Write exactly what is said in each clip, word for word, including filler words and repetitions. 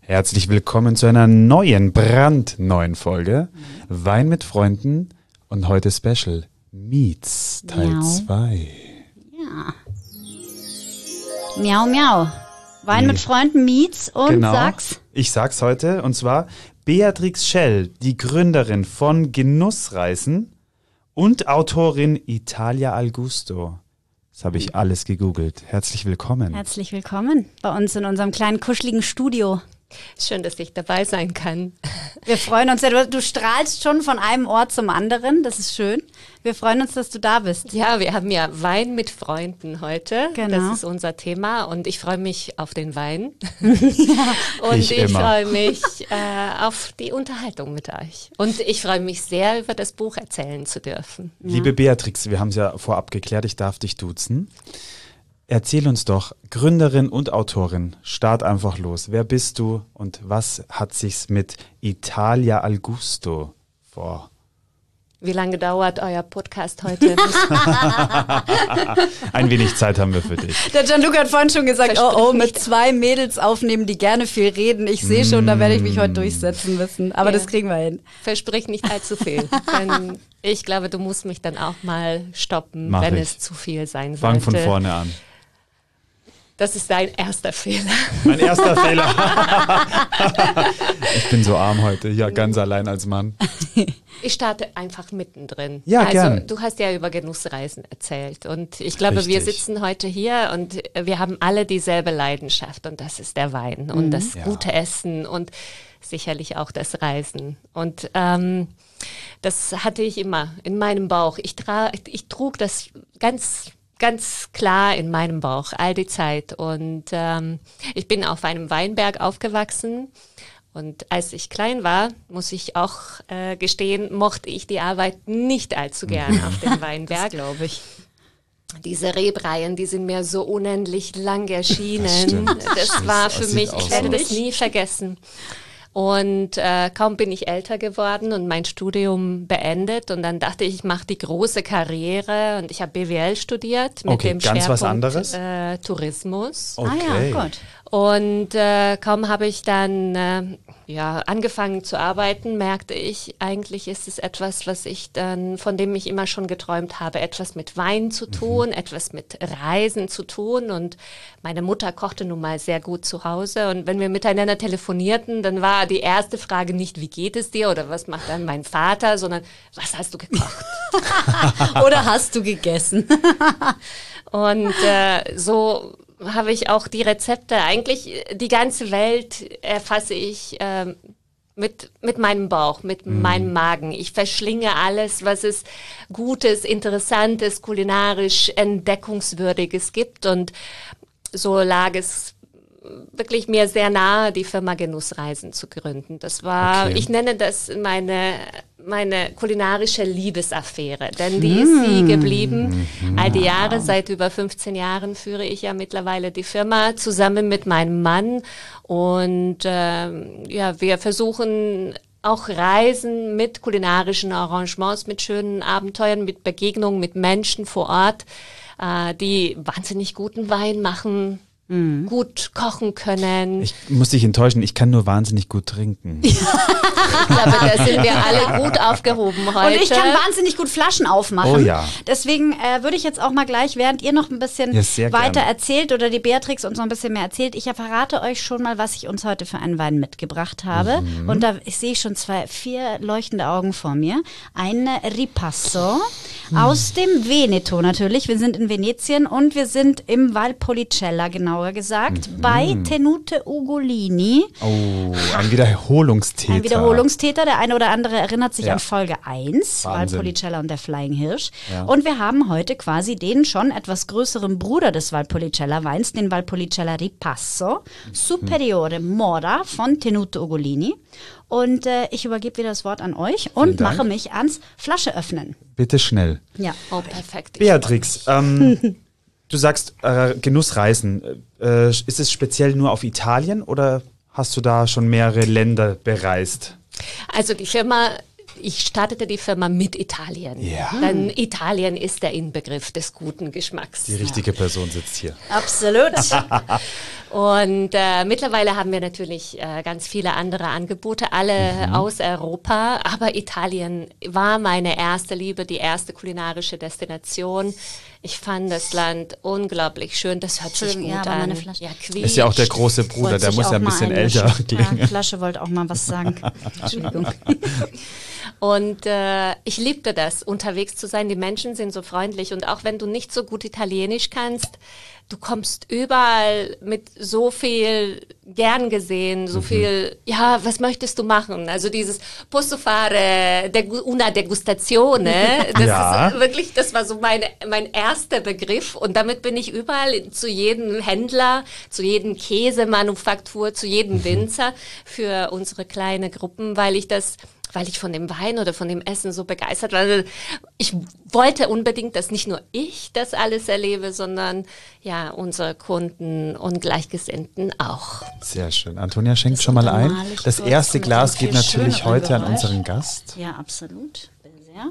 Herzlich willkommen zu einer neuen, brandneuen Folge Wein mit Freunden und heute Special Meets Teil zwei. Ja. Miau, miau. Wein Die. mit Freunden Meets und genau. sag's. Ich sag's heute und zwar Beatrix Schell, die Gründerin von Genussreisen und Autorin Italia al Gusto. Das habe ich alles gegoogelt. Herzlich willkommen. Herzlich willkommen bei uns in unserem kleinen kuscheligen Studio. Schön, dass ich dabei sein kann. Wir freuen uns, du, du strahlst schon von einem Ort zum anderen, das ist schön. Wir freuen uns, dass du da bist. Ja, wir haben ja Wein mit Freunden heute, genau. Das ist unser Thema und ich freue mich auf den Wein ja. und ich, ich freue mich äh, auf die Unterhaltung mit euch und ich freue mich sehr, über das Buch erzählen zu dürfen. Ja. Liebe Beatrix, wir haben es ja vorab geklärt, ich darf dich duzen. Erzähl uns doch, Gründerin und Autorin, start einfach los. Wer bist du und was hat sich's mit Italia al Gusto vor? Wie lange dauert euer Podcast heute? Ein wenig Zeit haben wir für dich. Der Gianluca hat vorhin schon gesagt, oh oh, mit zwei Mädels aufnehmen, die gerne viel reden. Ich sehe schon, da werde ich mich heute durchsetzen müssen. Aber ja. Das kriegen wir hin. Versprich nicht allzu viel. Denn ich glaube, du musst mich dann auch mal stoppen, Mach wenn ich. es zu viel sein sollte. Fang von vorne an. Das ist dein erster Fehler. Mein erster Fehler. Ich bin so arm heute, ja, ganz allein als Mann. Ich starte einfach mittendrin. Ja, also gern. Du hast ja über Genussreisen erzählt und ich glaube, Richtig. wir sitzen heute hier und wir haben alle dieselbe Leidenschaft und das ist der Wein und mhm. das ja. gute Essen und sicherlich auch das Reisen. Und ähm, das hatte ich immer in meinem Bauch. Ich, tra- ich trug das ganz ganz klar in meinem Bauch, all die Zeit. Und ähm, ich bin auf einem Weinberg aufgewachsen. Und als ich klein war, muss ich auch äh, gestehen, mochte ich die Arbeit nicht allzu gern auf dem Weinberg. glaube ich. Diese Rebreihen, die sind mir so unendlich lang erschienen. Das, das war für das mich, ich werde so. das nie vergessen. Und äh, kaum bin ich älter geworden und mein Studium beendet und dann dachte ich, ich mache die große Karriere und ich habe B W L studiert mit okay, dem ganz Schwerpunkt was anderes? Äh, Tourismus. Okay. Ah ja, gut. Und äh, kaum habe ich dann äh, ja angefangen zu arbeiten, merkte ich, eigentlich ist es etwas, was ich dann, von dem ich immer schon geträumt habe, etwas mit Wein zu tun, mhm. etwas mit Reisen zu tun. Und meine Mutter kochte nun mal sehr gut zu Hause. Und wenn wir miteinander telefonierten, dann war die erste Frage nicht, wie geht es dir oder was macht dann mein Vater, sondern was hast du gekocht? Oder hast du gegessen? Und äh, so habe ich auch die Rezepte, eigentlich die ganze Welt erfasse ich ähm, mit, mit meinem Bauch, mit mm. meinem Magen. Ich verschlinge alles, was es Gutes, Interessantes, kulinarisch Entdeckungswürdiges gibt und so lag es wirklich mir sehr nahe, die Firma Genussreisen zu gründen. Das war, okay. Ich nenne das meine meine kulinarische Liebesaffäre, denn die mm. ist sie geblieben. Mm. All die Jahre, seit über fünfzehn Jahren führe ich ja mittlerweile die Firma zusammen mit meinem Mann und ähm, ja, wir versuchen auch Reisen mit kulinarischen Arrangements, mit schönen Abenteuern, mit Begegnungen mit Menschen vor Ort, äh, die wahnsinnig guten Wein machen, Mhm. gut kochen können. Ich muss dich enttäuschen, ich kann nur wahnsinnig gut trinken. Ich glaube, da sind wir alle gut aufgehoben heute. Und ich kann wahnsinnig gut Flaschen aufmachen. Oh ja. Deswegen äh, würde ich jetzt auch mal gleich, während ihr noch ein bisschen ja, weiter gerne. erzählt oder die Beatrix uns noch ein bisschen mehr erzählt, ich verrate euch schon mal, was ich uns heute für einen Wein mitgebracht habe. Mhm. Und da ich sehe schon zwei, vier leuchtende Augen vor mir. Ein Ripasso mhm. aus dem Veneto natürlich. Wir sind in Venetien und wir sind im Valpolicella, genauer gesagt, mhm. bei Tenute Ugolini. Oh, ein Wiederholungstäter. Ein Wiederholungstäter. Der eine oder andere erinnert sich ja. an Folge eins, Wahnsinn. Valpolicella und der Flying Hirsch. Ja. Und wir haben heute quasi den schon etwas größeren Bruder des Valpolicella Weins, den Valpolicella Ripasso, mhm. Superiore Mora von Tenute Ugolini. Und äh, ich übergebe wieder das Wort an euch und mache mich ans Flasche öffnen. Bitte schnell. Ja. Oh, perfekt. Beatrix, ähm, du sagst äh, Genussreisen. Äh, ist es speziell nur auf Italien oder hast du da schon mehrere Länder bereist? Also die Firma ich startete die Firma mit Italien. Ja. Denn Italien ist der Inbegriff des guten Geschmacks. Die richtige Person sitzt hier. Absolut. Und äh, mittlerweile haben wir natürlich äh, ganz viele andere Angebote, alle mhm. aus Europa. Aber Italien war meine erste Liebe, die erste kulinarische Destination. Ich fand das Land unglaublich schön. Das hört sich gut ja, aber an. meine Flasche. Ja, ist ja auch der große Bruder, Wollte der sich muss auch ja ein mal bisschen einmischen. älter klingen. Ja, Flasche wollte auch mal was sagen. Entschuldigung. Und äh, ich liebte das, unterwegs zu sein. Die Menschen sind so freundlich. Und auch wenn du nicht so gut Italienisch kannst, du kommst überall mit so viel gern gesehen, so mhm. viel, ja, was möchtest du machen? Also dieses Posso fare una degustazione, das ja. ist wirklich, das war so meine, mein erster Begriff. Und damit bin ich überall zu jedem Händler, zu jedem Käsemanufaktur, zu jedem Winzer für unsere kleine Gruppen, weil ich das weil ich von dem Wein oder von dem Essen so begeistert war. Also ich wollte unbedingt, dass nicht nur ich das alles erlebe, sondern ja, unsere Kunden und Gleichgesinnten auch. Sehr schön. Antonia schenkt schon mal ein. Das erste Glas geht natürlich heute an unseren Gast. Ja, absolut. Sehr.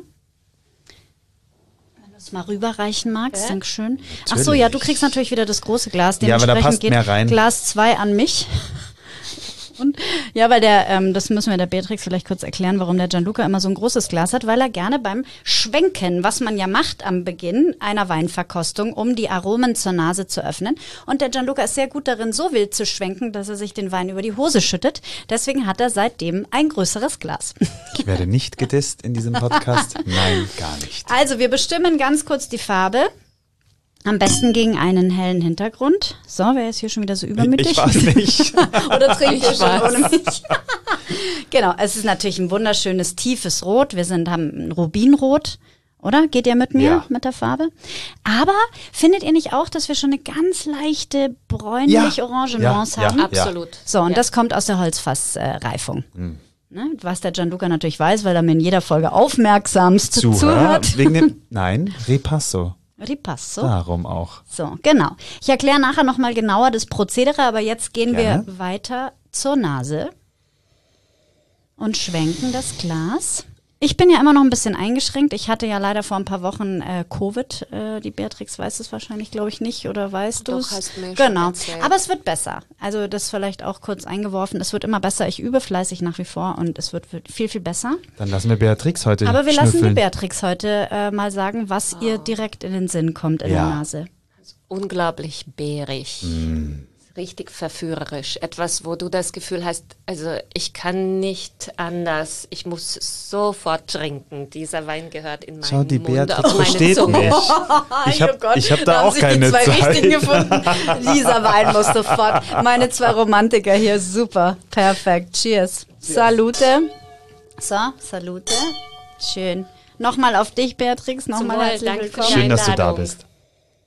Wenn du es mal rüberreichen magst, ja. Dankeschön. Ach so, ja, du kriegst natürlich wieder das große Glas. Ja, aber da passt geht mehr rein. Glas zwei an mich. Und ja, weil der, ähm, das müssen wir der Beatrix vielleicht kurz erklären, warum der Gianluca immer so ein großes Glas hat, weil er gerne beim Schwenken, was man ja macht am Beginn einer Weinverkostung, um die Aromen zur Nase zu öffnen. Und der Gianluca ist sehr gut darin, so wild zu schwenken, dass er sich den Wein über die Hose schüttet. Deswegen hat er seitdem ein größeres Glas. Ich werde nicht gedisst in diesem Podcast. Nein, gar nicht. Also wir bestimmen ganz kurz die Farbe. Am besten gegen einen hellen Hintergrund. So, wer ist hier schon wieder so übermütig? Ich weiß nicht. Oder trinkt ihr schon ohne mich? Genau, es ist natürlich ein wunderschönes, tiefes Rot. Wir sind, haben ein Rubinrot, oder? Geht ihr mit mir, ja. mit der Farbe? Aber findet ihr nicht auch, dass wir schon eine ganz leichte bräunlich-orange ja. Nuance ja. haben? Ja. Absolut. So, und ja. das kommt aus der Holzfassreifung. Äh, hm. Ne? Was der Gianluca natürlich weiß, weil er mir in jeder Folge aufmerksamst Zuhör, zuhört. Wegen dem, nein, Ripasso. Ripasso. Darum auch. So, genau. Ich erkläre nachher nochmal genauer das Prozedere, aber jetzt gehen Gerne. wir weiter zur Nase und schwenken das Glas. Ich bin ja immer noch ein bisschen eingeschränkt. Ich hatte ja leider vor ein paar Wochen äh, Covid. Äh, die Beatrix weiß es wahrscheinlich, glaube ich, nicht. Oder weißt du es? Doch, hast du mir Genau. schon erzählt. Aber es wird besser. Also das vielleicht auch kurz eingeworfen. Es wird immer besser. Ich übe fleißig nach wie vor und es wird, wird viel, viel besser. Dann lassen wir Beatrix heute Aber wir schnüffeln. lassen die Beatrix heute äh, mal sagen, was oh. ihr direkt in den Sinn kommt in Ja. der Nase. Unglaublich beerig. Mm. Richtig verführerisch. Etwas, wo du das Gefühl hast, also ich kann nicht anders. Ich muss sofort trinken. Dieser Wein gehört in meinen Schau, die Mund, Beatrix auf meine versteht Zunge. mich. Ich habe ich hab da auch keine zwei Zeit. Richtigen gefunden. Dieser Wein muss sofort. Meine zwei Romantiker hier, super, perfekt. Cheers. Salute. So, Salute. Schön. Nochmal auf dich, Beatrix. Nochmal Wohl, herzlich danke für willkommen. die Schön, dass du da Einladung. bist.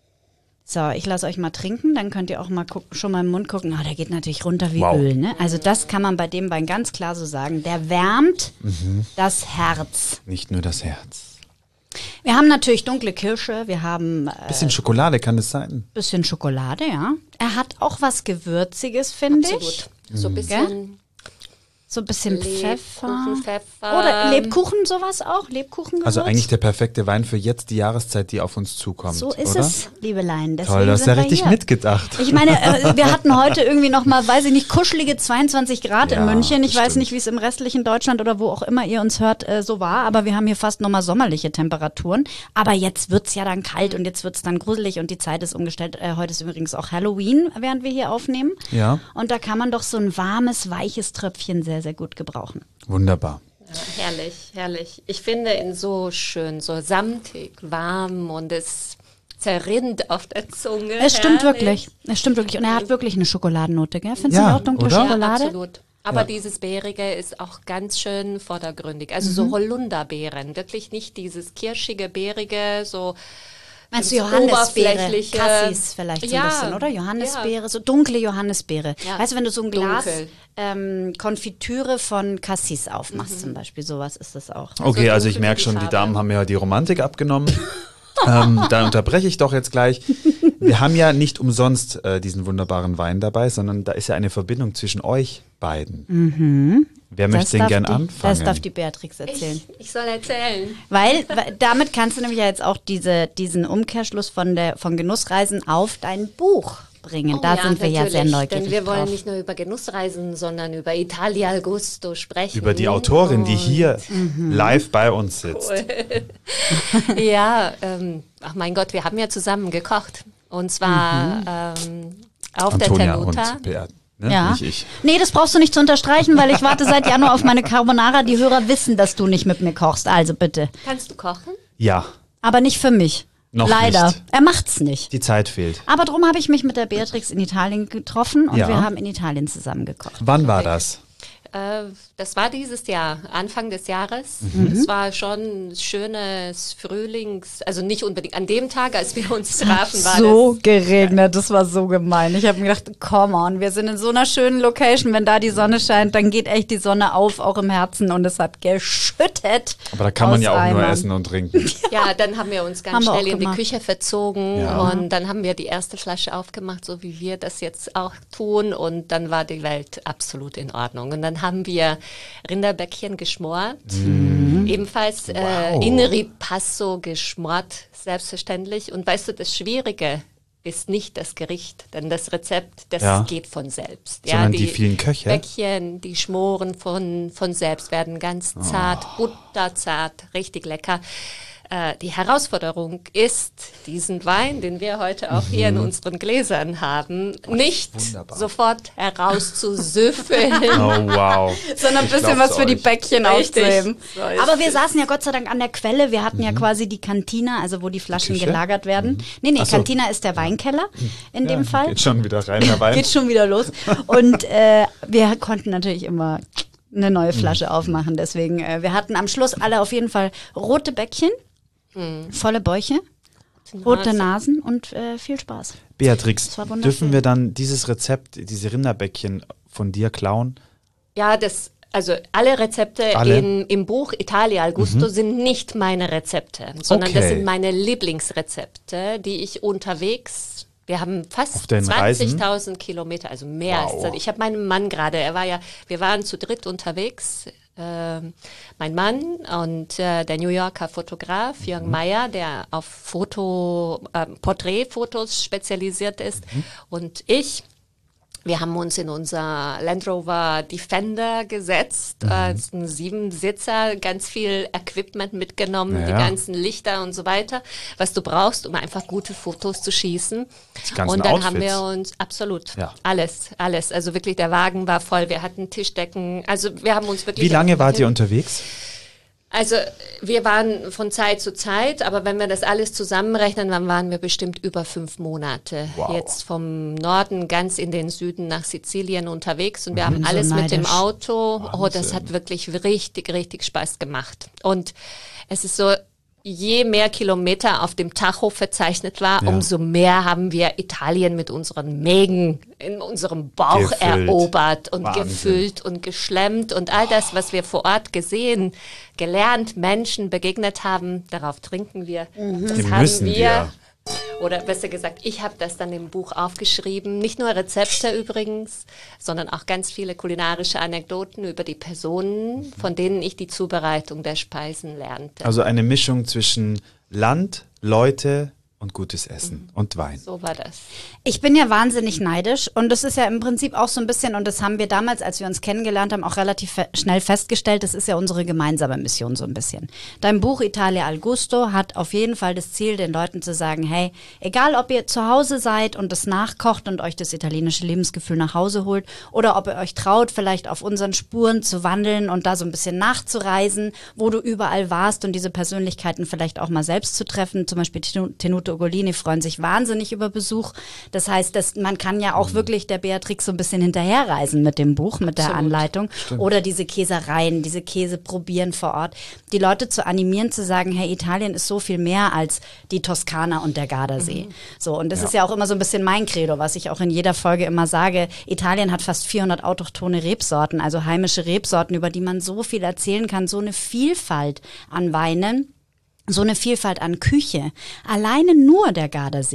So, ich lasse euch mal trinken, dann könnt ihr auch mal gucken, schon mal im Mund gucken. Oh, der geht natürlich runter wie Wow. Öl, ne? Also das kann man bei dem Wein ganz klar so sagen. Der wärmt Mhm. das Herz. Nicht nur das Herz. Wir haben natürlich dunkle Kirsche, wir haben äh, Bisschen Schokolade kann es sein. bisschen Schokolade, ja. Er hat auch was Gewürziges, finde ich. Absolut. So ein bisschen So ein bisschen Pfeffer. Lebkuchen, Pfeffer. Oder Lebkuchen, sowas auch. Lebkuchen. Also eigentlich der perfekte Wein für jetzt die Jahreszeit, die auf uns zukommt. So ist oder? es, Liebelein. Deswegen Toll, du hast sind ja wir richtig hier. mitgedacht. Ich meine, äh, wir hatten heute irgendwie noch mal, weiß ich nicht, kuschelige zweiundzwanzig Grad Ja, in München. Ich das weiß stimmt. nicht, wie es im restlichen Deutschland oder wo auch immer ihr uns hört, äh, so war. Aber wir haben hier fast nochmal sommerliche Temperaturen. Aber jetzt wird's ja dann kalt und jetzt wird's dann gruselig und die Zeit ist umgestellt. Äh, heute ist übrigens auch Halloween, während wir hier aufnehmen. Ja. Und da kann man doch so ein warmes, weiches Tröpfchen sehr, sehr gut gebrauchen. Wunderbar. Ja, herrlich, herrlich. Ich finde ihn so schön, so samtig, warm und es zerrinnt auf der Zunge. Es stimmt herrlich. wirklich. Es stimmt wirklich. Und er hat wirklich eine Schokoladennote, gell? Findest Ja, du auch dunkle oder? Ja, Schokolade? absolut. Aber Ja. dieses Beerige ist auch ganz schön vordergründig. Also so Holunderbeeren, wirklich nicht dieses kirschige, beerige, so Meinst du das Johannisbeere? oberflächliche- Cassis vielleicht so ein Ja, bisschen, oder? Johannisbeere, so dunkle Johannisbeere. Ja. Weißt du, wenn du so ein Glas Dunkel. ähm, Konfitüre von Cassis aufmachst zum Beispiel, sowas ist das auch. Okay, So also ich dunkel merke die schon, die Farbe. Damen haben ja die Romantik abgenommen. ähm, da unterbreche ich doch jetzt gleich. Wir haben ja nicht umsonst äh, diesen wunderbaren Wein dabei, sondern da ist ja eine Verbindung zwischen euch beiden. Wer möchte denn darf gern die, anfangen? Das darf die Beatrix erzählen. Ich, ich soll erzählen. Weil, weil damit kannst du nämlich ja jetzt auch diese, diesen Umkehrschluss von, der, von Genussreisen auf dein Buch bringen. Oh, da ja, sind wir ja sehr natürlich, neugierig Denn wir wollen drauf. nicht nur über Genussreisen, sondern über Italia al Gusto sprechen. Über die Autorin, die Und- hier live bei uns sitzt. Ja, ähm, ach mein Gott, wir haben ja zusammen gekocht. Und zwar ähm, auf Antonia der Tenuta. und Beat, ne? Ja. Nicht ich. Nee, das brauchst du nicht zu unterstreichen, weil ich warte seit Januar auf meine Carbonara. Die Hörer wissen, dass du nicht mit mir kochst. Also bitte. Kannst du kochen? Ja, Aber nicht für mich. Noch Leider. nicht. Er macht's nicht. die Zeit fehlt. Aber drum habe ich mich mit der Beatrix in Italien getroffen und Ja. wir haben in Italien zusammen gekocht. Wann war das? Äh, das war dieses Jahr, Anfang des Jahres. Mhm. Es war schon ein schönes Frühlings, also nicht unbedingt an dem Tag, als wir uns trafen, war So geregnet, das war so gemein. Ich habe mir gedacht, come on, wir sind in so einer schönen Location, wenn da die Sonne scheint, dann geht echt die Sonne auf, auch im Herzen und es hat geschüttet. Aber da kann man aus ja auch nur Eimern. essen und trinken. das. Ja, dann haben wir uns Haben ganz wir auch schnell in die gemacht. Küche verzogen Ja. und dann haben wir die erste Flasche aufgemacht, so wie wir das jetzt auch tun, und dann war die Welt absolut in Ordnung. Und dann haben wir Rinderbäckchen geschmort, ebenfalls Wow. äh, in Ripasso geschmort, selbstverständlich. Und weißt du, das Schwierige ist nicht das Gericht, denn das Rezept, das Ja. geht von selbst. Sondern die vielen Köche? Bäckchen, die schmoren von, von selbst, werden ganz zart, butterzart, richtig lecker. Äh, die Herausforderung ist, diesen Wein, den wir heute auch hier in unseren Gläsern haben, nicht wunderbar. sofort herauszusüffeln. Oh wow. Sondern ein Ich bisschen glaub's was für die euch. Bäckchen Richtig. aufzuheben. So ist Aber wir saßen ja Gott sei Dank an der Quelle. Wir hatten ja Mhm. quasi die Kantina, also wo die Flaschen Küche? gelagert werden. Nee, nee, Ach so. Kantina ist der Weinkeller in dem Fall. Geht schon wieder rein, Herr Wein. Geht schon wieder los. Und äh, wir konnten natürlich immer eine neue Flasche Mhm. aufmachen. Deswegen, äh, wir hatten am Schluss alle auf jeden Fall rote Bäckchen, volle Bäuche, rote Nasen und äh, viel Spaß. Beatrix, war wunderschön. dürfen wir dann dieses Rezept, diese Rinderbäckchen von dir klauen? Ja, das, also alle Rezepte Alle? In, im Buch Italia al Gusto sind nicht meine Rezepte, sondern das Okay. sind meine Lieblingsrezepte, die ich unterwegs, wir haben Auf fast den Reisen? zwanzigtausend Kilometer, also mehr Wow. als das. Ich habe meinen Mann gerade, er war ja, wir waren zu dritt unterwegs, ähm, mein Mann und äh, der New Yorker Fotograf Jörg Mhm. Meyer, der auf Foto, äh, Porträtfotos spezialisiert ist, Mhm. und ich. Wir haben uns in unser Land Rover Defender gesetzt, Mhm. äh, ist ein Siebensitzer, ganz viel Equipment mitgenommen, Ja. die ganzen Lichter und so weiter, was du brauchst, um einfach gute Fotos zu schießen. Die ganzen Und dann haben Outfits. wir uns, absolut, Ja. alles, alles. Also wirklich, der Wagen war voll, wir hatten Tischdecken, also wir haben uns wirklich... Wie lange auch- wart ihr unterwegs? Also wir waren von Zeit zu Zeit, aber wenn wir das alles zusammenrechnen, dann waren wir bestimmt über fünf Monate. Wow. Jetzt vom Norden ganz in den Süden nach Sizilien unterwegs und wir haben so alles mit dem neidisch. Auto. Oh, das Wahnsinn. hat wirklich richtig, richtig Spaß gemacht. Und es ist so, je mehr Kilometer auf dem Tacho verzeichnet war, Ja. umso mehr haben wir Italien mit unseren Mägen in unserem Bauch Gefüllt. erobert und Wahnsinn. gefüllt und geschlemmt und all das, was wir vor Ort gesehen, gelernt, Menschen begegnet haben, darauf trinken wir. Das Die haben müssen wir, wir. oder besser gesagt, ich habe das dann im Buch aufgeschrieben. Nicht nur Rezepte übrigens, sondern auch ganz viele kulinarische Anekdoten über die Personen, von denen ich die Zubereitung der Speisen lernte. Also eine Mischung zwischen Land, Leute und gutes Essen und Wein. So war das. Ich bin ja wahnsinnig neidisch und das ist ja im Prinzip auch so ein bisschen, und das haben wir damals, als wir uns kennengelernt haben, auch relativ fe- schnell festgestellt, das ist ja unsere gemeinsame Mission so ein bisschen. Dein Buch Italia al Gusto hat auf jeden Fall das Ziel, den Leuten zu sagen, hey, egal ob ihr zu Hause seid und das nachkocht und euch das italienische Lebensgefühl nach Hause holt oder ob ihr euch traut, vielleicht auf unseren Spuren zu wandeln und da so ein bisschen nachzureisen, wo du überall warst und diese Persönlichkeiten vielleicht auch mal selbst zu treffen, zum Beispiel Tenu- Tenuto Ugolini freuen sich wahnsinnig über Besuch. Das heißt, dass man kann ja auch wirklich der Beatrix so ein bisschen hinterherreisen mit dem Buch, mit der Absolut. Anleitung. Oder diese Käsereien, diese Käse probieren vor Ort. Die Leute zu animieren, zu sagen, hey, Italien ist so viel mehr als die Toskana und der Gardasee. So, und das ist ja auch immer so ein bisschen mein Credo, was ich auch in jeder Folge immer sage. Italien hat fast vierhundert autochthone Rebsorten, also heimische Rebsorten, über die man so viel erzählen kann, so eine Vielfalt an Weinen. So eine Vielfalt an Küche. Alleine nur der Gardasee.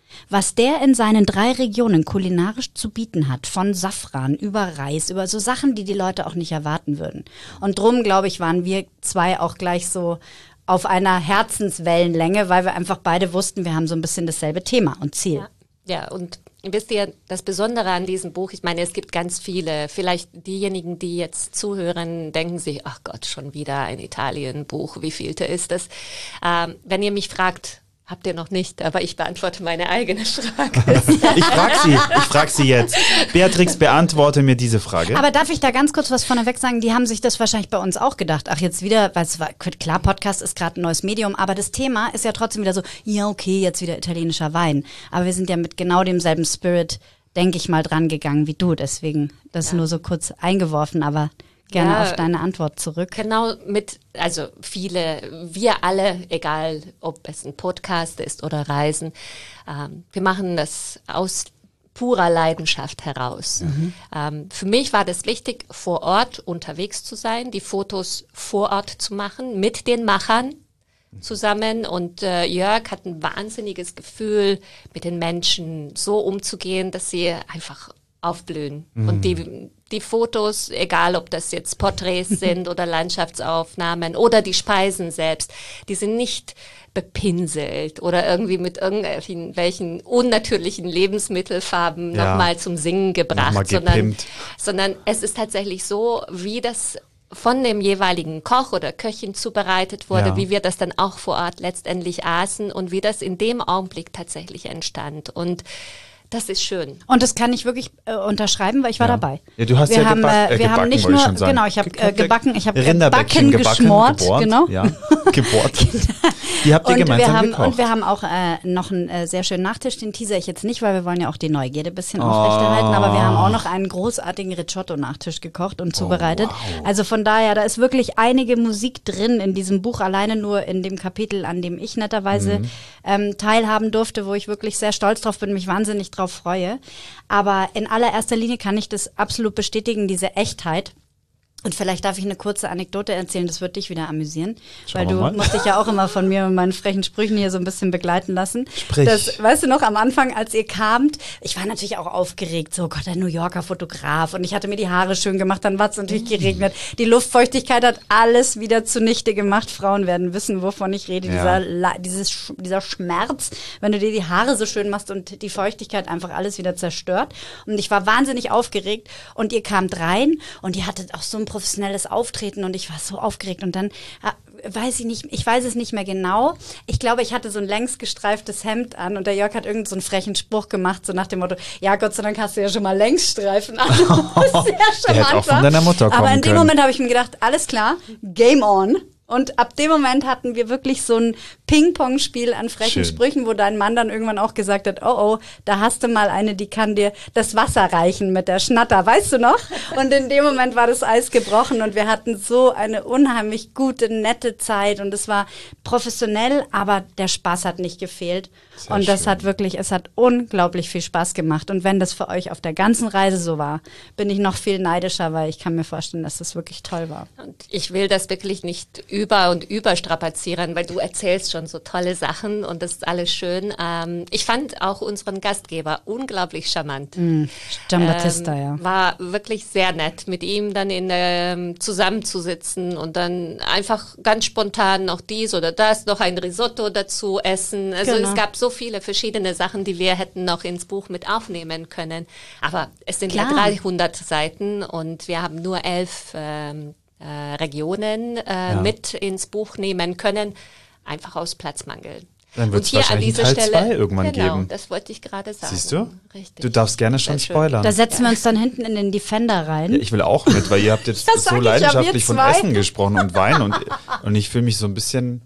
was der in seinen drei Regionen kulinarisch zu bieten hat, von Safran über Reis, über so Sachen, die die Leute auch nicht erwarten würden. Und drum, glaube ich, waren wir zwei auch gleich so auf einer Herzenswellenlänge, weil wir einfach beide wussten, wir haben so ein bisschen dasselbe Thema und Ziel. Ja, ja, und wisst ihr, das Besondere an diesem Buch, ich meine, es gibt ganz viele, vielleicht diejenigen, die jetzt zuhören, denken sich, ach Gott, schon wieder ein Italien-Buch, wie vielte ist das? Ähm, wenn ihr mich fragt, habt ihr noch nicht, aber ich beantworte meine eigene Frage. Ich frage sie, ich frage sie jetzt. Beatrix, beantworte mir diese Frage. Aber darf ich da ganz kurz was vorneweg sagen? Die haben sich das wahrscheinlich bei uns auch gedacht. Ach, jetzt wieder, weil es war, klar, Podcast ist gerade ein neues Medium, aber das Thema ist ja trotzdem wieder so, ja, okay, jetzt wieder italienischer Wein. Aber wir sind ja mit genau demselben Spirit, denke ich mal, dran gegangen wie du. Deswegen, das ja. nur so kurz eingeworfen, aber gerne ja, auf deine Antwort zurück. Genau, mit, also viele, wir alle, egal ob es ein Podcast ist oder Reisen, ähm, wir machen das aus purer Leidenschaft heraus. Mhm. Ähm, für mich war das wichtig, vor Ort unterwegs zu sein, die Fotos vor Ort zu machen, mit den Machern zusammen. Und äh, Jörg hat ein wahnsinniges Gefühl, mit den Menschen so umzugehen, dass sie einfach aufblühen. Mhm. Und die, die Fotos, egal ob das jetzt Porträts sind oder Landschaftsaufnahmen oder die Speisen selbst, die sind nicht bepinselt oder irgendwie mit irgendwelchen unnatürlichen Lebensmittelfarben ja. nochmal zum Singen gebracht, sondern, sondern es ist tatsächlich so, wie das von dem jeweiligen Koch oder Köchin zubereitet wurde, ja. wie wir das dann auch vor Ort letztendlich aßen und wie das in dem Augenblick tatsächlich entstand. Und das ist schön. Und das kann ich wirklich äh, unterschreiben, weil ich war ja. dabei. Ja, du hast wir ja haben, geback, äh, wir gebacken, haben nicht nur, genau, ich habe äh, gebacken, ich habe Backen geschmort, gebohrt, genau. Ja, gebohrt. Die habt ihr und gemeinsam wir haben, gekocht. Und wir haben auch äh, noch einen äh, sehr schönen Nachtisch, den teaser ich jetzt nicht, weil wir wollen ja auch die Neugierde ein bisschen oh. aufrechterhalten, aber wir haben auch noch einen großartigen Risotto-Nachtisch gekocht und zubereitet. Oh, wow. Also von daher, da ist wirklich einige Musik drin in diesem Buch, alleine nur in dem Kapitel, an dem ich netterweise mhm. ähm, teilhaben durfte, wo ich wirklich sehr stolz drauf bin, mich wahnsinnig drauf freue. Aber in allererster Linie kann ich das absolut bestätigen, diese Echtheit. Und vielleicht darf ich eine kurze Anekdote erzählen, das wird dich wieder amüsieren, Schauen weil du mal. musst dich ja auch immer von mir und meinen frechen Sprüchen hier so ein bisschen begleiten lassen. Sprich. Das, weißt du noch, am Anfang, als ihr kamt, ich war natürlich auch aufgeregt, so Gott, ein New Yorker Fotograf und ich hatte mir die Haare schön gemacht, dann war es natürlich geregnet. Die Luftfeuchtigkeit hat alles wieder zunichte gemacht. Frauen werden wissen, wovon ich rede, ja. dieser, dieses, dieser Schmerz, wenn du dir die Haare so schön machst und die Feuchtigkeit einfach alles wieder zerstört. Und ich war wahnsinnig aufgeregt und ihr kamt rein und ihr hattet auch so ein professionelles Auftreten und ich war so aufgeregt und dann äh, weiß ich nicht, ich weiß es nicht mehr genau. Ich glaube, ich hatte so ein längs gestreiftes Hemd an und der Jörg hat irgend so einen frechen Spruch gemacht, so nach dem Motto, ja, Gott sei Dank hast du ja schon mal Längsstreifen an. Das sehr Der hätte auch von deiner Mutter kommen Aber in dem können. Moment habe ich mir gedacht, alles klar, Game on. Und ab dem Moment hatten wir wirklich so ein Ping-Pong-Spiel an frechen Schön. Sprüchen, wo dein Mann dann irgendwann auch gesagt hat, oh oh, da hast du mal eine, die kann dir das Wasser reichen mit der Schnatter, weißt du noch? Und in dem Moment war das Eis gebrochen und wir hatten so eine unheimlich gute, nette Zeit und es war professionell, aber der Spaß hat nicht gefehlt. Sehr und das schön. hat wirklich, es hat unglaublich viel Spaß gemacht. Und wenn das für euch auf der ganzen Reise so war, bin ich noch viel neidischer, weil ich kann mir vorstellen, dass das wirklich toll war. Und ich will das wirklich nicht über und über strapazieren, weil du erzählst schon so tolle Sachen und das ist alles schön. Ähm, ich fand auch unseren Gastgeber unglaublich charmant. Mm, Giambattista, ähm, ja. War wirklich sehr nett, mit ihm dann in ähm, zusammenzusitzen und dann einfach ganz spontan noch dies oder das, noch ein Risotto dazu essen. Also Genau. es gab so viele verschiedene Sachen, die wir hätten noch ins Buch mit aufnehmen können. Aber es sind Klar. ja dreihundert Seiten und wir haben nur elf ähm, äh, Regionen äh, Ja. mit ins Buch nehmen können, einfach aus Platzmangel. Dann wird es Und hier an wahrscheinlich dieser einen Teil Stelle zwei irgendwann genau, geben. das wollte ich gerade sagen. Siehst du? Richtig. Du darfst gerne schon Sehr schön. spoilern. Da setzen wir uns dann hinten in den Defender rein. Ja, ich will auch mit, weil ihr habt jetzt Das sag so ich ja, wir leidenschaftlich von zwei. Essen gesprochen und Wein und, und ich fühle mich so ein bisschen...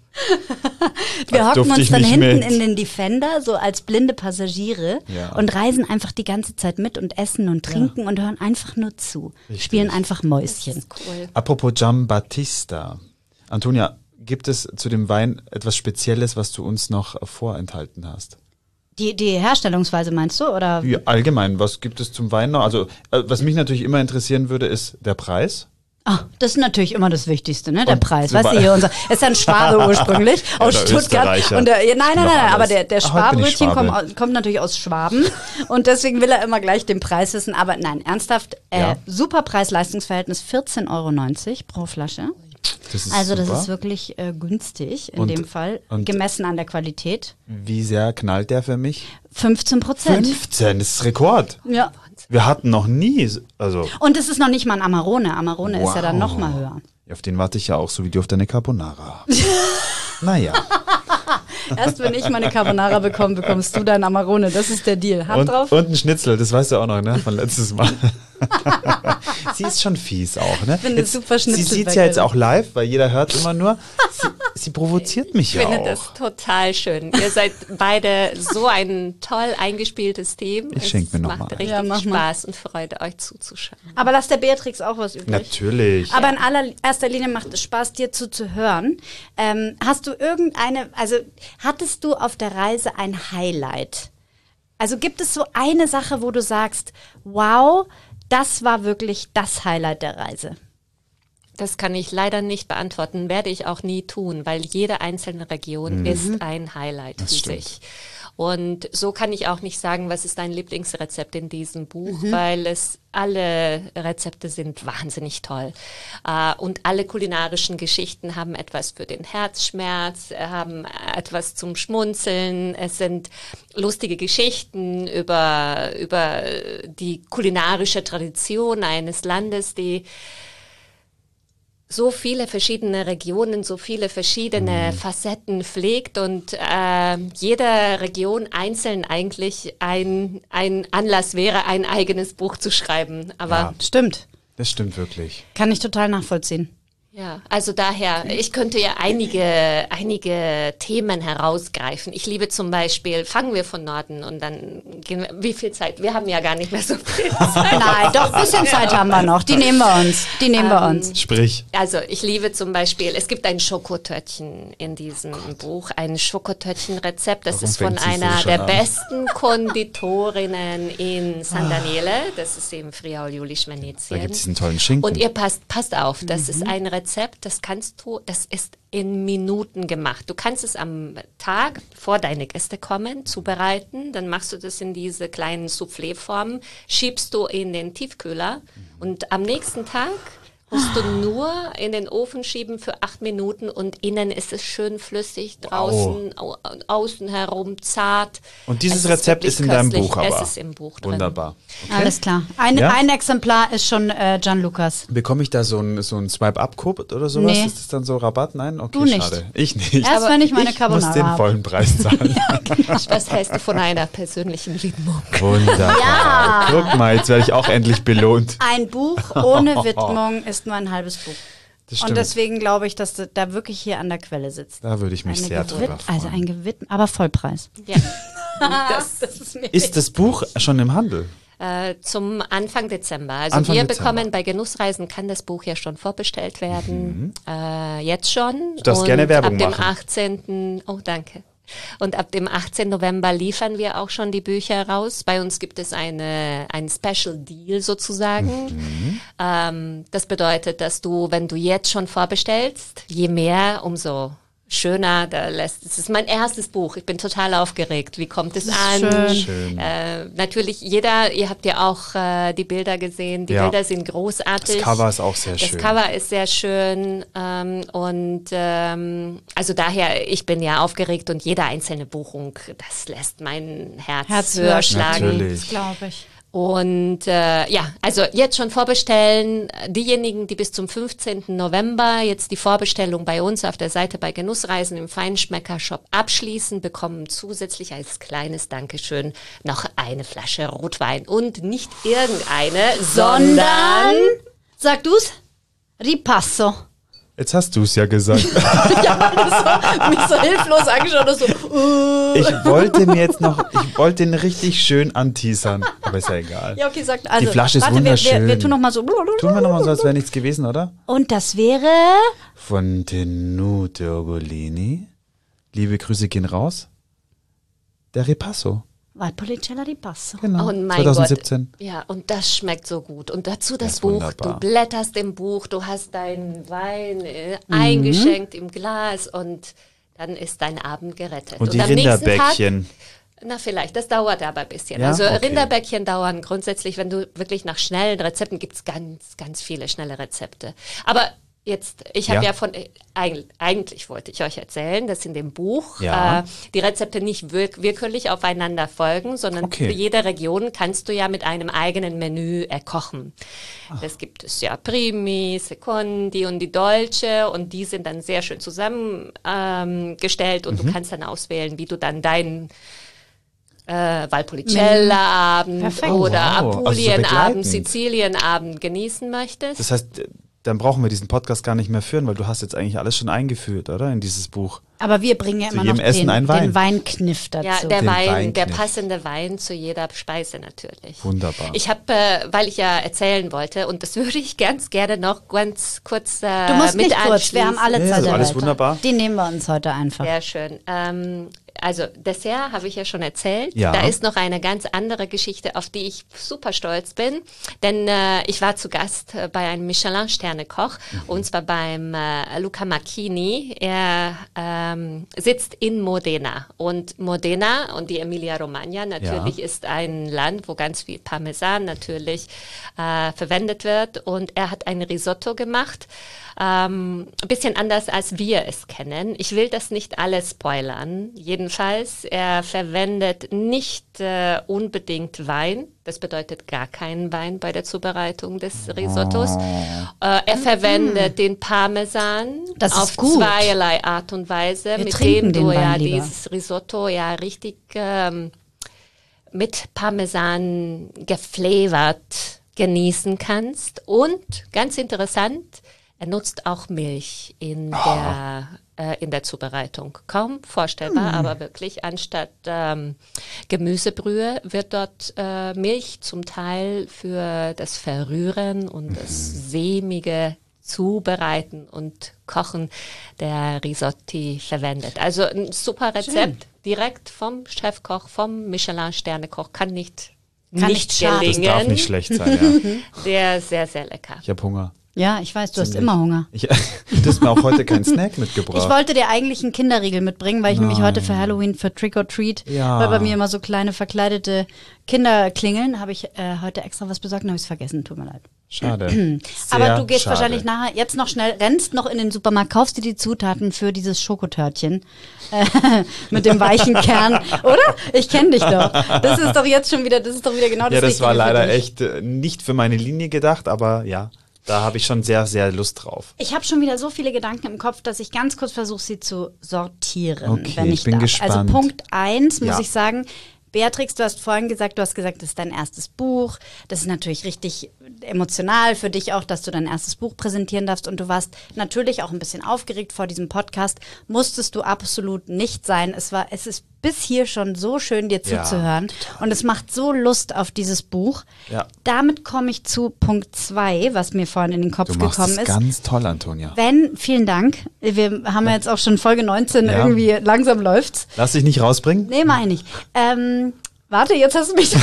Wir als hocken durfte uns ich dann nicht hinten mit. in den Defender, so als blinde Passagiere Ja. und reisen einfach die ganze Zeit mit und essen und trinken und hören einfach nur zu. Richtig. Spielen einfach Mäuschen. Das ist cool. Apropos Giambattista. Antonia, gibt es zu dem Wein etwas Spezielles, was du uns noch vorenthalten hast? Die, die Herstellungsweise meinst du? Oder? Wie allgemein, was gibt es zum Wein noch? Also, äh, was mich natürlich immer interessieren würde, ist der Preis. Ah, das ist natürlich immer das Wichtigste, ne? Der Und Preis. super. Weißt du, hier unser, ist ja ein Schwabe ursprünglich aus der Stuttgart. Österreicher. Und der, ja, nein, nein, Noch nein, alles. aber der, der Ach, heute bin ich Schwabrötchen kommt, Schwabe. aus- kommt natürlich aus Schwaben. Und deswegen will er immer gleich den Preis wissen. Aber nein, ernsthaft, äh, Ja. super Preis-Leistungsverhältnis, vierzehn Euro neunzig pro Flasche. Das ist Also das super. ist wirklich äh, günstig in Und- dem Fall, und- gemessen an der Qualität. Wie sehr knallt der für mich? fünfzehn Prozent. fünfzehn, das ist Rekord. Ja. Wir hatten noch nie, so- also Und es ist noch nicht mal ein Amarone. Amarone ist ja dann Wow. noch mal höher. auf den warte ich ja auch, so wie du auf deine Carbonara. Naja. Erst wenn ich meine Carbonara bekomme, bekommst du dein Amarone. Das ist der Deal. Hand Und, drauf. und ein Schnitzel, das weißt du auch noch, ne? Von letztes Mal. Sie ist schon fies auch, ne? bin eine super Sie sieht Schnitzelbäckerin. ja jetzt auch live, weil jeder hört immer nur. Sie, sie provoziert mich Ich ja finde auch. das total schön. Ihr seid beide so ein toll eingespieltes Team. Ich Es schenk mir noch macht mal. richtig Ja, mach mal. Spaß und Freude, euch zuzuschauen. Aber lass der Beatrix auch was übrig. Natürlich. Aber in allererster Linie macht es Spaß, dir zuzuhören. Ähm, hast du irgendeine, also hattest du auf der Reise ein Highlight? Also gibt es so eine Sache, wo du sagst, wow, das war wirklich das Highlight der Reise? Das kann ich leider nicht beantworten, werde ich auch nie tun, weil jede einzelne Region ist ein Highlight für stimmt. sich. Und so kann ich auch nicht sagen, was ist dein Lieblingsrezept in diesem Buch, weil es alle Rezepte sind wahnsinnig toll. Äh, und alle kulinarischen Geschichten haben etwas für den Herzschmerz, äh, haben etwas zum Schmunzeln. Es sind lustige Geschichten über, über die kulinarische Tradition eines Landes, die so viele verschiedene Regionen, so viele verschiedene Facetten pflegt und äh, jede Region einzeln eigentlich ein, ein Anlass wäre, ein eigenes Buch zu schreiben. Aber Ja. Stimmt. Das stimmt wirklich. Kann ich total nachvollziehen. ja, also daher, ich könnte ja einige, einige Themen herausgreifen. Ich liebe zum Beispiel, fangen wir von Norden und dann gehen wir, wie viel Zeit? Wir haben ja gar nicht mehr so viel Zeit. Nein, doch, ein bisschen Zeit haben wir noch. Die nehmen wir uns. Die nehmen wir uns. Sprich. Also ich liebe zum Beispiel, es gibt ein Schokotörtchen in diesem Buch, ein Schokotörtchen-Rezept. Das Warum ist von fängt sie so einer schon der an? besten Konditorinnen in San Daniele. Das ist eben Friaul Julisch Da Venetien. gibt es diesen tollen Schinken. Und ihr passt, passt auf, das ist ein Rezept, das kannst du, das ist in Minuten gemacht. Du kannst es am Tag, bevor deine Gäste kommen, zubereiten. Dann machst du das in diese kleinen Soufflé-Formen, schiebst du in den Tiefkühler und am nächsten Tag musst du nur in den Ofen schieben für acht Minuten und innen ist es schön flüssig, draußen, au, außen herum zart. Und dieses Es Rezept wirklich ist in deinem köstlich. Buch aber. Es ist im Buch drin. Wunderbar. Alles klar. Ein, Ja? ein Exemplar ist schon äh, Gianlucas. Bekomme ich da so ein, so ein Swipe-Up-Code oder sowas? Nee. Ist das dann so Rabatt? Nein? Okay, Du nicht. schade. Ich nicht. Erst wenn ich meine ich Carbonara muss den habe. vollen Preis zahlen. Was hältst du von einer persönlichen Widmung? Wunderbar. Ja. Guck mal, jetzt werde ich auch endlich belohnt. Ein Buch ohne Widmung ist nur ein halbes Buch. Das Und stimmt. deswegen glaube ich, dass du da wirklich hier an der Quelle sitzt. Da würde ich mich Eine sehr gewid- drüber freuen. Also ein gewidmet, aber Vollpreis. Ja. Das, Das ist mir Ist das Buch schon im Handel? äh, zum Anfang Dezember. Also Anfang wir Dezember. bekommen bei Genussreisen, kann das Buch ja schon vorbestellt werden. Äh, jetzt schon. Du darfst Und gerne Werbung ab dem machen. achtzehnten Oh, danke. Und ab dem achtzehnten November liefern wir auch schon die Bücher raus. Bei uns gibt es eine, ein Special Deal sozusagen. Mhm. Ähm, das bedeutet, dass du, wenn du jetzt schon vorbestellst, je mehr, umso schöner. Da lässt, es ist mein erstes Buch. Ich bin total aufgeregt. Wie kommt es an? schön. Schön. Äh, natürlich jeder, ihr habt ja auch äh, die Bilder gesehen, die Ja. Bilder sind großartig. Das Cover ist auch sehr Das schön. Cover ist sehr schön ähm, und ähm, also daher, ich bin ja aufgeregt und jede einzelne Buchung, das lässt mein Herz, Herz höher höher schlagen. Natürlich. glaube ich. Und äh, ja, also jetzt schon vorbestellen. Diejenigen, die bis zum fünfzehnten November jetzt die Vorbestellung bei uns auf der Seite bei Genussreisen im Feinschmecker-Shop abschließen, bekommen zusätzlich als kleines Dankeschön noch eine Flasche Rotwein. Und nicht irgendeine, sondern... Sag du's? Ripasso. Jetzt hast du es ja gesagt. Mich so hilflos angeschaut und so. Uh. Ich wollte mir jetzt noch, ich wollte ihn richtig schön anteasern. Aber ist ja egal. Ja, okay, sagt also. Die Flasche ist warte, wir, wir, wunderschön. wir tun noch mal so. Tun wir nochmal so, als wäre nichts gewesen, oder? Und das wäre. Von Tenute Ogolini. Liebe Grüße gehen raus. Der Ripasso. Valpolicella Ripasso. Genau, Und mein zweitausendsiebzehn. Gott, ja, und das schmeckt so gut. Und dazu das ist Buch, wunderbar. du blätterst im Buch, du hast deinen Wein äh, eingeschenkt im Glas und dann ist dein Abend gerettet. Und die am nächsten Rinderbäckchen. Tag, na vielleicht, das dauert aber ein bisschen. Ja? Also Okay. Rinderbäckchen dauern grundsätzlich, wenn du wirklich nach schnellen Rezepten, gibt es ganz, ganz viele schnelle Rezepte. Aber jetzt, ich habe Ja. ja. von, äh, eigentlich, eigentlich wollte ich euch erzählen, dass in dem Buch Ja. äh, die Rezepte nicht wirk willkürlich aufeinander folgen, sondern Okay. für jede Region kannst du ja mit einem eigenen Menü äh, kochen. Das gibt es ja Primi, Secondi und die Dolce und die sind dann sehr schön zusammengestellt ähm, gestellt und Mhm. du kannst dann auswählen, wie du dann deinen äh, Valpolicella-Abend Perfekt. oder Oh, wow. Also so Apulien-Abend, begleitend. Sizilien-Abend genießen möchtest. Das heißt, dann brauchen wir diesen Podcast gar nicht mehr führen, weil du hast jetzt eigentlich alles schon eingeführt, oder? In dieses Buch. Aber wir bringen ja Zu immer jedem noch Essen den, ein Wein. den Weinkniff dazu. Ja, der Den Wein, Weinkniff. der passende Wein zu jeder Speise natürlich. Wunderbar. Ich habe, äh, weil ich ja erzählen wollte, und das würde ich ganz gerne noch ganz kurz äh, Du musst mit nicht kurz, wir haben alle Ja, Zeit also der alles Welt. wunderbar. Die nehmen wir uns heute einfach. Sehr schön. Ähm, also Dessert habe ich ja schon erzählt. Ja. Da ist noch eine ganz andere Geschichte, auf die ich super stolz bin. Denn äh, ich war zu Gast äh, bei einem Michelin-Sterne-Koch Mhm. und zwar beim äh, Luca Macchini. Er ähm, sitzt in Modena. Und Modena und die Emilia-Romagna natürlich Ja. ist ein Land, wo ganz viel Parmesan natürlich äh, verwendet wird. Und er hat ein Risotto gemacht. Ähm, ein bisschen anders, als wir es kennen. Ich will das nicht alles spoilern. Jedenfalls, er verwendet nicht äh, unbedingt Wein. Das bedeutet gar keinen Wein bei der Zubereitung des Risottos. Äh, er verwendet den Parmesan Das ist auf gut. zweierlei Art und Weise, Wir mit trinken dem den du Wein ja lieber. dieses Risotto ja richtig ähm, mit Parmesan geflavert genießen kannst. Und ganz interessant, er nutzt auch Milch in der äh, in der Zubereitung. Kaum vorstellbar, aber wirklich anstatt ähm, Gemüsebrühe wird dort äh, Milch zum Teil für das Verrühren und das sämige Zubereiten und Kochen der Risotti verwendet. Also ein super Rezept, direkt vom Chefkoch, vom Michelin-Sterne-Koch, kann nicht Kann nicht nicht schaden. Das gelingen. darf nicht schlecht sein, ja. Der ist sehr, sehr lecker. Ich habe Hunger. Ja, ich weiß, du hast Ziemlich. immer Hunger. Ich, du hast mir auch heute keinen Snack Ich mitgebracht. wollte dir eigentlich einen Kinderriegel mitbringen, weil ich nämlich heute für Halloween für Trick or Treat, Ja. weil bei mir immer so kleine verkleidete Kinder klingeln, habe ich äh, heute extra was besorgt und habe ich es vergessen. Tut mir leid. Schade. Sehr Aber du gehst schade. wahrscheinlich nachher jetzt noch schnell, rennst noch in den Supermarkt, kaufst dir die Zutaten für dieses Schokotörtchen äh, mit dem weichen Kern, oder? Ich kenne dich doch. Das ist doch jetzt schon wieder, das ist doch wieder genau das Ja, das Richtige war für leider dich. echt äh, nicht für meine Linie gedacht, aber ja, da habe ich schon sehr, sehr Lust drauf. Ich habe schon wieder so viele Gedanken im Kopf, dass ich ganz kurz versuche, sie zu sortieren, Okay, wenn ich, ich bin darf. gespannt. Also Punkt eins muss Ja. ich sagen, Beatrix, du hast vorhin gesagt, du hast gesagt, das ist dein erstes Buch. Das ist natürlich richtig emotional für dich auch, dass du dein erstes Buch präsentieren darfst. Und du warst natürlich auch ein bisschen aufgeregt vor diesem Podcast. Musstest du absolut nicht sein. Es war, es ist bis hier schon so schön, dir Ja, zuzuhören. Und es macht so Lust auf dieses Buch. Ja. Damit komme ich zu Punkt zwei, was mir vorhin in den Kopf Du machst gekommen es ist. ganz toll, Antonia. Wenn, vielen Dank. Wir haben ja jetzt auch schon Folge neunzehn, Ja. irgendwie langsam läuft's. Lass dich nicht rausbringen. Nee, meine ich. Ähm, warte, jetzt hast du mich.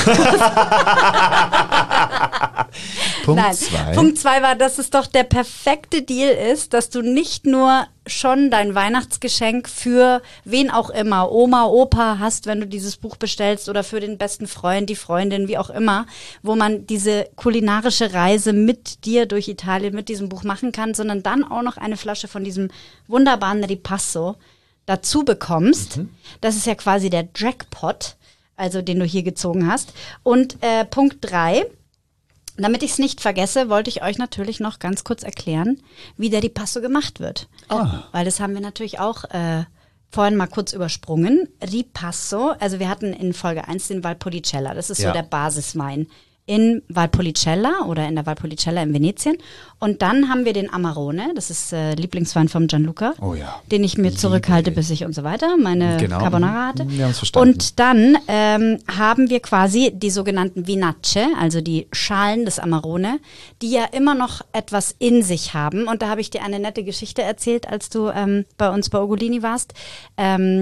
Punkt Nein. zwei. Punkt zwei war, dass es doch der perfekte Deal ist, dass du nicht nur schon dein Weihnachtsgeschenk für wen auch immer, Oma, Opa hast, wenn du dieses Buch bestellst oder für den besten Freund, die Freundin, wie auch immer, wo man diese kulinarische Reise mit dir durch Italien mit diesem Buch machen kann, sondern dann auch noch eine Flasche von diesem wunderbaren Ripasso dazu bekommst. Mhm. Das ist ja quasi der Jackpot, also den du hier gezogen hast. Und äh, Punkt drei, damit ich es nicht vergesse, wollte ich euch natürlich noch ganz kurz erklären, wie der Ripasso gemacht wird. Ah. Weil das haben wir natürlich auch äh, vorhin mal kurz übersprungen. Ripasso, also wir hatten in Folge eins den Valpolicella, das ist Ja. so der Basiswein in Valpolicella oder in der Valpolicella in Venetien. Und dann haben wir den Amarone, das ist äh, Lieblingswein vom Gianluca, Oh ja. den ich mir Liebe zurückhalte, ich. bis ich und so weiter, meine Genau. Carbonara hatte. Wir haben's verstanden. Und dann ähm, haben wir quasi die sogenannten Vinacce, also die Schalen des Amarone, die ja immer noch etwas in sich haben. Und da habe ich dir eine nette Geschichte erzählt, als du ähm, bei uns bei Ogolini warst. Ähm,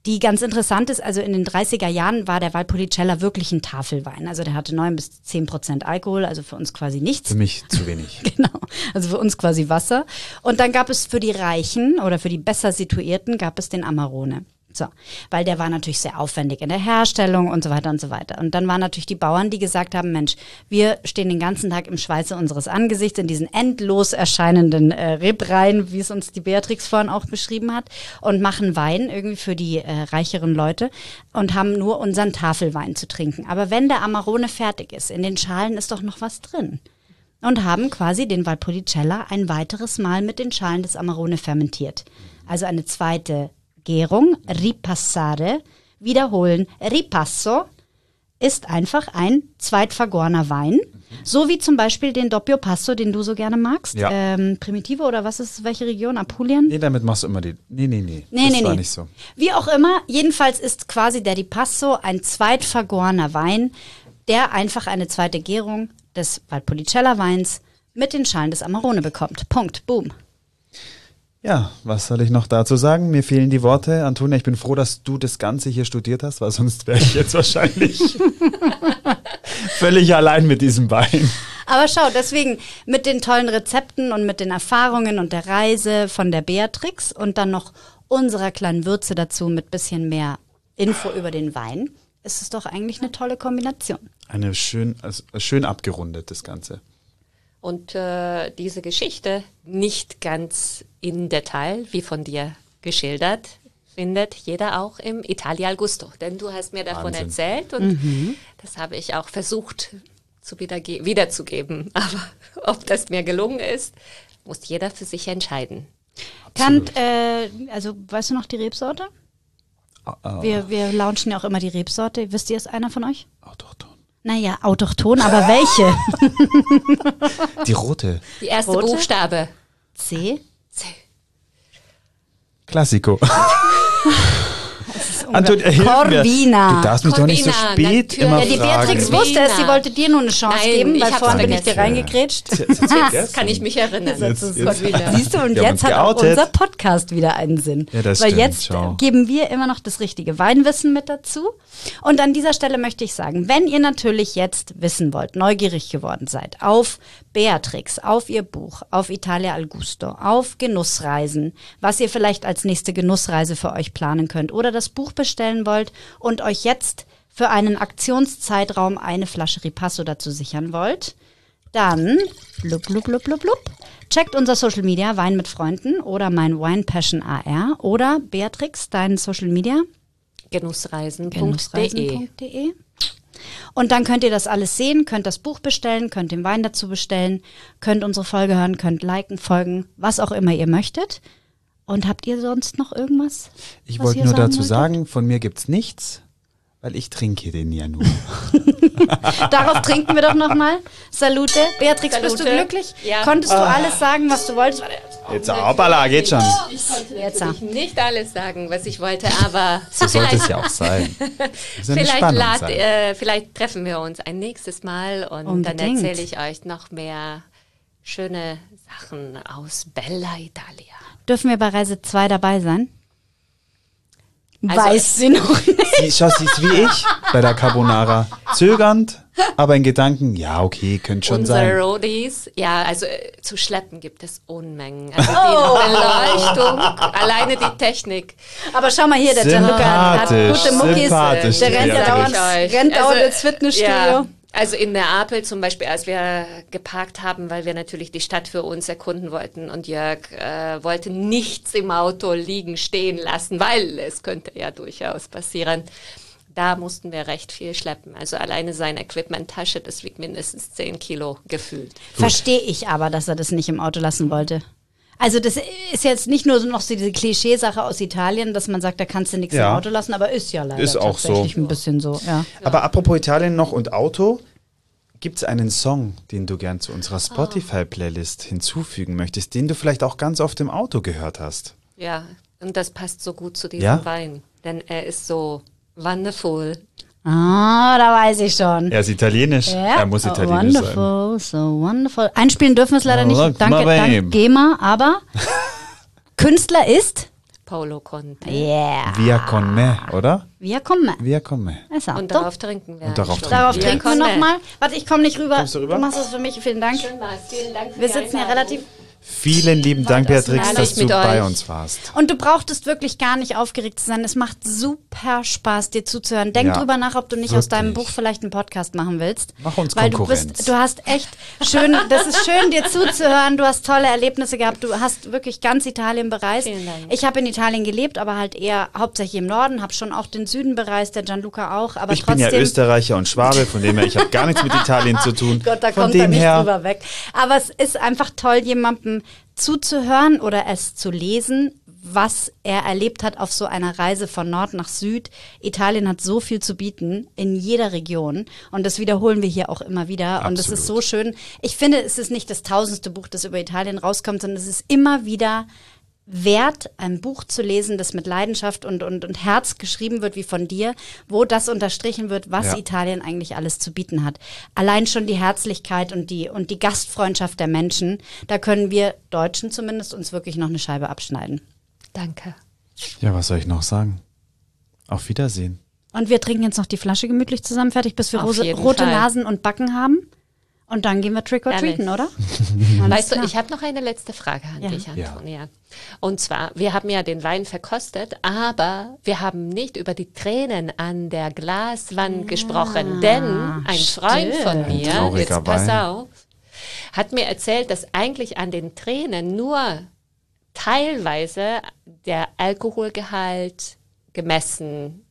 die ganz interessant ist. Also in den dreißiger Jahren war der Valpolicella wirklich ein Tafelwein. Also der hatte neun bis zehn Prozent Alkohol, also für uns quasi nichts. Für mich zu wenig. Genau, also für uns quasi Wasser. Und dann gab es für die Reichen oder für die besser Situierten gab es den Amarone. So, weil der war natürlich sehr aufwendig in der Herstellung und so weiter und so weiter. Und dann waren natürlich die Bauern, die gesagt haben, Mensch, wir stehen den ganzen Tag im Schweiße unseres Angesichts in diesen endlos erscheinenden äh, Rebreihen, wie es uns die Beatrix vorhin auch beschrieben hat, und machen Wein irgendwie für die äh, reicheren Leute und haben nur unseren Tafelwein zu trinken. Aber wenn der Amarone fertig ist, in den Schalen ist doch noch was drin. Und haben quasi den Valpolicella ein weiteres Mal mit den Schalen des Amarone fermentiert. Also eine zweite Gärung, ripassare, wiederholen, ripasso, ist einfach ein zweitvergorener Wein. So wie zum Beispiel den Doppio Passo, den du so gerne magst. Ja. Ähm, Primitivo oder was ist, welche Region? Apulien? Nee, damit machst du immer die. Nee, nee, nee. Nee, das nee, war nee. nicht so. Wie auch immer, jedenfalls ist quasi der Ripasso ein zweitvergorener Wein, der einfach eine zweite Gärung des Valpolicella-Weins mit den Schalen des Amarone bekommt. Punkt. Boom. Ja, was soll ich noch dazu sagen? Mir fehlen die Worte. Antonia, ich bin froh, dass du das Ganze hier studiert hast, weil sonst wäre ich jetzt wahrscheinlich völlig allein mit diesem Wein. Aber schau, deswegen mit den tollen Rezepten und mit den Erfahrungen und der Reise von der Beatrix und dann noch unserer kleinen Würze dazu mit bisschen mehr Info über den Wein, ist es doch eigentlich eine tolle Kombination. Eine schön, also schön abgerundet, das Ganze. Und äh, diese Geschichte, nicht ganz in Detail, wie von dir geschildert, findet jeder auch im Italia al Gusto. Denn du hast mir davon Wahnsinn. erzählt und mhm. das habe ich auch versucht zu wiederge- wiederzugeben. Aber ob das mir gelungen ist, muss jeder für sich entscheiden. Kann, äh, also weißt du noch die Rebsorte? Uh, Wir, wir launchen ja auch immer die Rebsorte. Wisst ihr, ist einer von euch? Autochton. Naja, autochton, aber welche? Die rote. Die erste Rote? Buchstabe. C? C. Klassiko. Antonia, hilf mir. Corvina. Du darfst mich doch nicht so Corvina, spät natürlich. immer Ja, die fragen. Beatrix wusste es, sie wollte dir nur eine Chance Nein, geben, ich weil hab's vorhin bin ich dir vergessen. reingegrätscht. Das kann ich mich erinnern. Jetzt- Das ist jetzt- so. Siehst du, und Wir haben jetzt uns hat auch geoutet. unser Podcast wieder einen Sinn. Ja, das Weil stimmt, jetzt schau. geben wir immer noch das richtige Weinwissen mit dazu. Und an dieser Stelle möchte ich sagen, wenn ihr natürlich jetzt wissen wollt, neugierig geworden seid auf Beatrix, auf ihr Buch, auf Italia al Gusto, auf Genussreisen, was ihr vielleicht als nächste Genussreise für euch planen könnt oder das Buch bestellen wollt und euch jetzt für einen Aktionszeitraum eine Flasche Ripasso dazu sichern wollt, dann blub, blub, blub, blub, blub. Checkt unser Social Media, Wein mit Freunden oder mein Wine Passion A R oder Beatrix, dein Social Media, Genussreisen Punkt de. genussreisen Punkt de. Und dann könnt ihr das alles sehen, könnt das Buch bestellen, könnt den Wein dazu bestellen, könnt unsere Folge hören, könnt liken, folgen, was auch immer ihr möchtet. Und habt ihr sonst noch irgendwas? Ich was wollte ihr nur sagen dazu wolltet? sagen, von mir gibt's nichts, weil ich trinke den ja nur. Darauf trinken wir doch nochmal. Salute. Beatrix, bist du Salute. glücklich? Ja. Konntest du alles sagen, was du wolltest? Jetzt hoppala, geht schon. Ich konnte Jetzt. natürlich nicht alles sagen, was ich wollte, aber So sollte es ja auch sein. Das ist eine vielleicht, Spannung lad, sein. äh, vielleicht treffen wir uns ein nächstes Mal und Unbedingt. dann erzähle ich euch noch mehr schöne Sachen aus Bella Italia. Dürfen wir bei Reise zwei dabei sein? Also- Weiß sie noch nicht. Sie, schau, sie ist wie ich bei der Carbonara. Zögernd, aber in Gedanken, ja, okay, könnte schon Unsere sein. Roadies, ja, also äh, zu schleppen gibt es Unmengen. Also Oh. die Beleuchtung, alleine die Technik. Aber schau mal hier, der Gianluca hat Sympathisch, gute Muckis. sympathisch, Der rennt ja Beatrix. dauernd, Sag ich euch. rennt dauernd Also, ins Fitnessstudio. Ja, also in Neapel zum Beispiel, als wir geparkt haben, weil wir natürlich die Stadt für uns erkunden wollten und Jörg äh, wollte nichts im Auto liegen, stehen lassen, weil es könnte ja durchaus passieren. Da mussten wir recht viel schleppen. Also alleine seine Equipment-Tasche, das wiegt mindestens zehn Kilo gefühlt. Verstehe ich aber, dass er das nicht im Auto lassen wollte. Also das ist jetzt nicht nur so noch so diese Klischeesache aus Italien, dass man sagt, da kannst du nichts Ja. im Auto lassen, aber ist ja leider Ist auch so. tatsächlich ein bisschen so. Ja. Aber apropos Italien noch und Auto, gibt es einen Song, den du gern zu unserer Spotify-Playlist hinzufügen möchtest, den du vielleicht auch ganz oft im Auto gehört hast? Ja, und das passt so gut zu diesem Ja? Wein, denn er ist so wonderful. Ah, da weiß ich schon. Er ist italienisch. Ja. Er muss Oh, italienisch sein. wonderful, so wonderful. Einspielen dürfen wir es leider Oh, nicht. look, Danke, my danke babe. GEMA, aber Künstler ist Paolo Conte. Yeah. Via con me, oder? Via con me. Via con me. Esatto. Und darauf trinken wir. Und darauf einen trinken Darauf Schluck. wir. trinken wir Via con me. nochmal. Warte, ich komme nicht rüber. Kommst du rüber? Du machst das für mich. Vielen Dank. Schön war's. Vielen Dank für Wir die sitzen ja Einladung. relativ... Vielen lieben Dank, Beatrix, herrlich dass du mit bei euch. uns warst. Und du brauchtest wirklich gar nicht aufgeregt zu sein. Es macht super Spaß, dir zuzuhören. Denk Ja, drüber nach, ob du nicht aus deinem wirklich. Buch vielleicht einen Podcast machen willst. Mach uns Weil du Konkurrenz. bist, du hast echt schön, das ist schön, dir zuzuhören. Du hast tolle Erlebnisse gehabt. Du hast wirklich ganz Italien bereist. Vielen Dank. Ich habe in Italien gelebt, aber halt eher hauptsächlich im Norden. Habe schon auch den Süden bereist, der Gianluca auch. Aber Ich bin trotzdem, ja Österreicher und Schwabe, von dem her, ich habe gar nichts mit Italien zu tun. Gott, da von kommt dem er nicht her, drüber weg. Aber es ist einfach toll, jemandem zuzuhören oder es zu lesen, was er erlebt hat auf so einer Reise von Nord nach Süd. Italien hat so viel zu bieten in jeder Region und das wiederholen wir hier auch immer wieder. Und es ist so schön. Ich finde, es ist nicht das tausendste Buch, das über Italien rauskommt, sondern es ist immer wieder wert, ein Buch zu lesen, das mit Leidenschaft und, und, und Herz geschrieben wird, wie von dir, wo das unterstrichen wird, was Ja. Italien eigentlich alles zu bieten hat. Allein schon die Herzlichkeit und die, und die Gastfreundschaft der Menschen, da können wir Deutschen zumindest uns wirklich noch eine Scheibe abschneiden. Danke. ja, was soll ich noch sagen? Auf Wiedersehen. Und wir trinken jetzt noch die Flasche gemütlich zusammen fertig, bis wir Auf rose, jeden rote Fall. Nasen und Backen haben. Und dann gehen wir trick or treaten, oder? Alles Weißt du, klar. ich habe noch eine letzte Frage an Ja. dich, Ja. Antonia. Und zwar, wir haben ja den Wein verkostet, aber wir haben nicht über die Tränen an der Glaswand gesprochen. Denn ein Freund von stimmt. mir, Ein trauriger jetzt pass Wein. auf, hat mir erzählt, dass eigentlich an den Tränen nur teilweise der Alkoholgehalt gemessen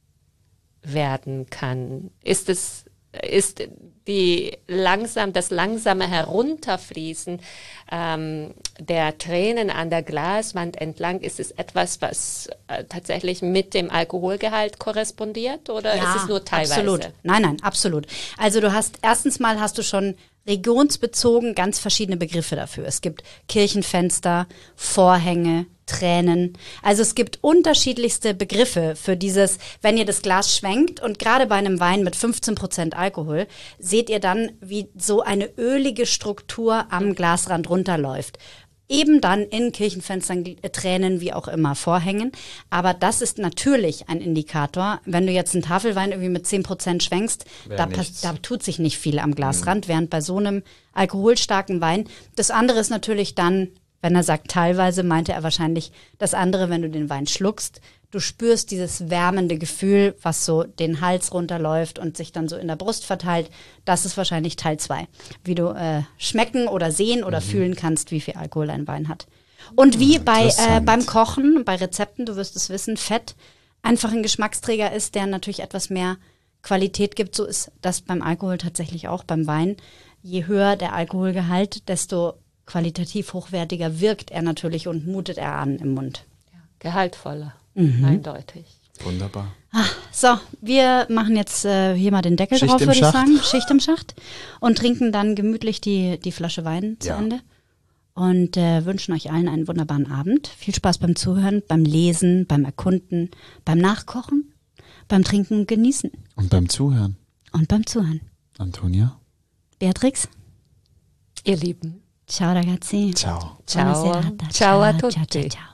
werden kann. Ist es, ist die langsam, das langsame Herunterfließen ähm, der Tränen an der Glaswand entlang, ist es etwas, was äh, tatsächlich mit dem Alkoholgehalt korrespondiert oder ist es nur teilweise? Absolut. Nein, nein, absolut. Also du hast, erstens mal hast du schon regionsbezogen ganz verschiedene Begriffe dafür. Es gibt Kirchenfenster, Vorhänge, Tränen. Also es gibt unterschiedlichste Begriffe für dieses, wenn ihr das Glas schwenkt und gerade bei einem Wein mit fünfzehn Prozent Alkohol, seht ihr dann, wie so eine ölige Struktur am Glasrand runterläuft. Eben dann in Kirchenfenstern, äh, Tränen, wie auch immer, Vorhängen. Aber das ist natürlich ein Indikator. Wenn du jetzt einen Tafelwein irgendwie mit zehn Prozent schwenkst, da, pass- da tut sich nicht viel am Glasrand, während bei so einem alkoholstarken Wein. Das andere ist natürlich dann, wenn er sagt teilweise, meinte er wahrscheinlich das andere, wenn du den Wein schluckst. Du spürst dieses wärmende Gefühl, was so den Hals runterläuft und sich dann so in der Brust verteilt. Das ist wahrscheinlich Teil zwei. Wie du äh, schmecken oder sehen oder fühlen kannst, wie viel Alkohol ein Wein hat. Und wie bei äh, Interessant. beim Kochen, bei Rezepten, du wirst es wissen, Fett einfach ein Geschmacksträger ist, der natürlich etwas mehr Qualität gibt. So ist das beim Alkohol tatsächlich auch, beim Wein. Je höher der Alkoholgehalt, desto qualitativ hochwertiger wirkt er natürlich und mutet er an im Mund. Gehaltvoller, Mhm. eindeutig. Wunderbar. So, wir machen jetzt äh, hier mal den Deckel Schicht drauf, im würde ich Schacht. sagen. Schicht im Schacht. Und trinken dann gemütlich die, die Flasche Wein zu Ja. Ende. Und äh, wünschen euch allen einen wunderbaren Abend. Viel Spaß beim Zuhören, beim Lesen, beim Erkunden, beim Nachkochen, beim Trinken und Genießen Und beim Zuhören, und beim Zuhören. Antonia. Beatrix, Ihr Lieben. ciao ragazzi. Ciao. Ciao. Buona serata. Ciao a ciao, tutti. ciao, ciao.